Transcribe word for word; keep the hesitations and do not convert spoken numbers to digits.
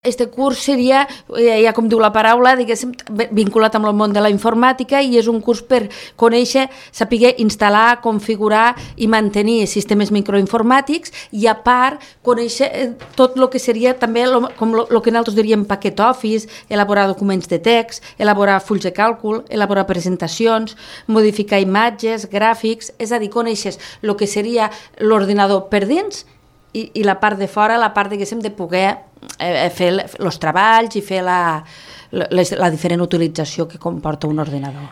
Este curs seria, ja com diu la paraula, diguéssim, vinculat amb el món de la informàtica i és un curs per conèixer, saber instal·lar, configurar i mantenir sistemes microinformàtics i a part conèixer tot el que seria també lo, com el que nosaltres diríem paquet Office, elaborar documents de text, elaborar fulls de càlcul, elaborar presentacions, modificar imatges, gràfics, és a dir, coneixes el que seria l'ordinador per dins i, i la part de fora, la part, diguéssim, de poder eh, fer els treballs i fer la, la, la diferent utilització que comporta un ordinador.